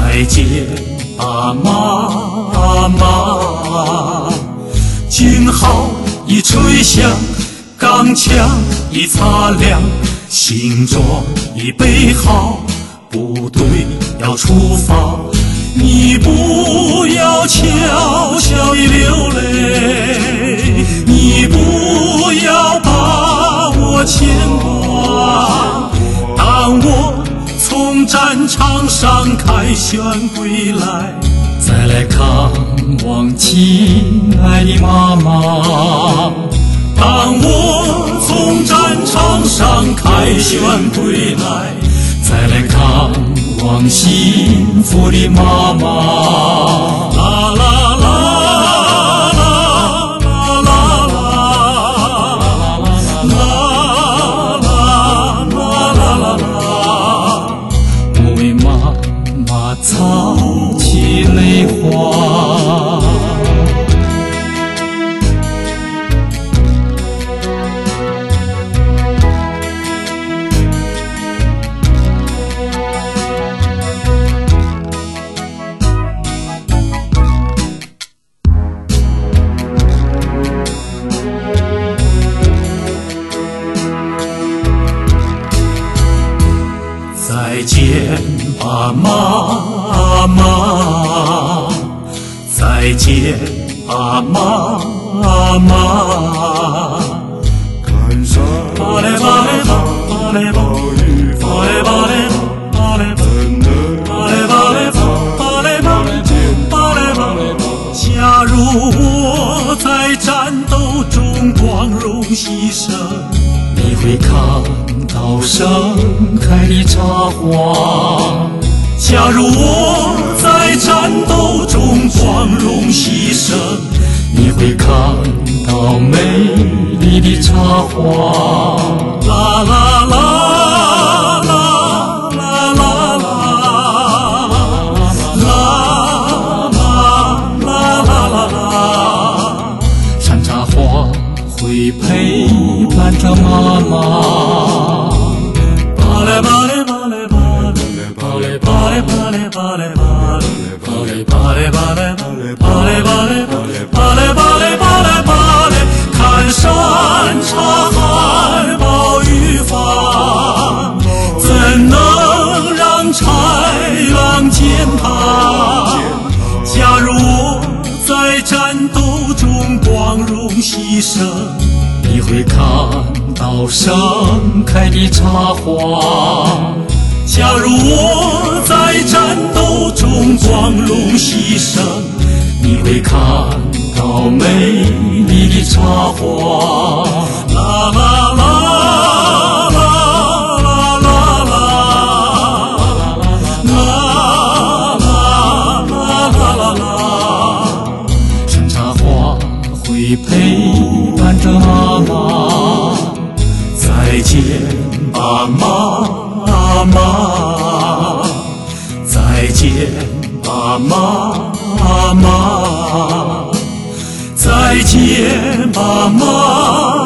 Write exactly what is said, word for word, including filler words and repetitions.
再见吧，妈妈。军号已吹响，钢枪已擦亮，行装已备好，部队要出发。你不要悄悄地流泪，你不要把我牵挂。当我从战场上凯旋归来，再来看望亲爱的妈妈。当我从战场上凯旋归来，再来看望幸福的妈妈。啦啦啦啦啦啦啦啦啦啦，我为妈妈擦去泪花。再见吧，妈妈，再见吧，妈妈。 看山巴嘞巴嘞巴，巴嘞巴，巴嘞巴嘞巴，巴嘞巴，巴嘞巴嘞巴，巴嘞巴，巴嘞巴嘞巴。假如我在战斗中光荣牺牲，你会看到盛开的插花。假如我在战斗中光荣牺牲，你会看到美丽的插花。啦啦啦啦啦啦啦啦啦啦啦，山茶花会陪伴着妈妈。巴嘞巴嘞巴嘞巴嘞巴嘞巴嘞巴嘞巴嘞巴嘞巴嘞巴嘞巴嘞巴嘞巴嘞巴嘞巴嘞巴嘞巴嘞巴嘞，看山茶海报雨放，怎能让豺狼践踏？假如我在战斗中光荣牺牲，你会看到盛开的插花。假如我在战斗中光荣牺牲，你会看到美丽的插花。啦啦啦啦啦啦啦啦啦啦，山茶花会陪伴着妈妈。再见吧，妈妈，再见吧，妈妈，再见吧，妈